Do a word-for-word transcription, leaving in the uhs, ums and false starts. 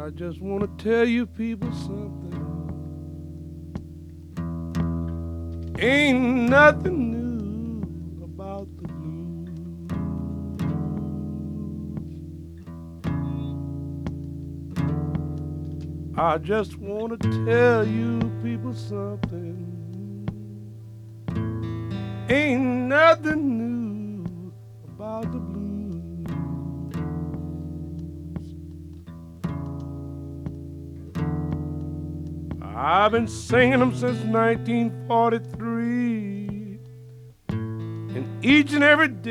I just want to tell you people something. Ain't nothing new about the blues. I just want to tell you people something. Ain't nothing new about the blues. I've been singing them since nineteen forty-three, and each and every day